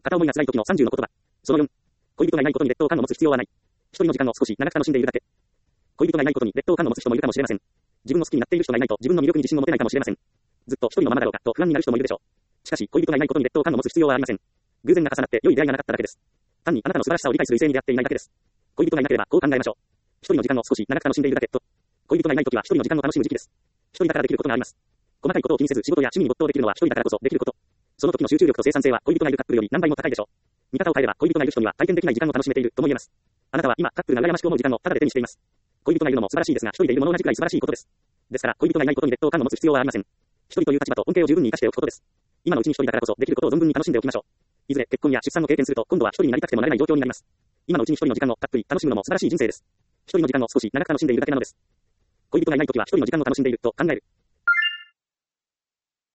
片思いが辛い時の30の言葉。その4。恋人がいないことに劣等感を持つ必要はない。一人の時間を少し長く楽しんでいるだけ。恋人がいないことに劣等感を持つ人もいるかもしれません。自分の好きになっている人がいないと自分の魅力に自信を持てないかもしれません。ずっと一人のままだろうかと不安になる人もいるでしょう。しかし恋人がいないことに劣等感を持つ必要はありません。偶然が重なって良い出会いがなかっただけです。単にあなたの素晴らしさを理解する異性に出会っていないだけです。恋人がいなければこう考えましょう。一人の時間を少し長く楽しんでいるだけと。恋人がいないときは一人の時間を楽しむ時期です。一人だからできることがあります。細かいことを気にせず仕事や趣味に没頭できるのは一人だからこそできること。その時の集中力と生産性は恋人がいるカップルより何倍も高いでしょう。見方を変えれば恋人がいる人には体験できない時間を楽しめているとも言えます。あなたは今カップルが羨ましく思う時間をただで手にしています。恋人がいるのも素晴らしいですが、一人でいるもの同じくらい素晴らしいことです。ですから恋人がいないことに劣等感を持つ必要はありません。一人という立場と恩恵を十分に生かしておくことです。今のうちに一人だからこそできることを存分に楽しんでおきましょう。いずれ結婚や出産を経験すると今度は一人になりたくてもなれない状況になります。今のうちに一人の時間をたっぷり楽しむのも素晴らしい人生です。一人の時間を少し長く楽しんでいるだけなのです。恋人がいないときは一人の時間を楽しんでいると考える。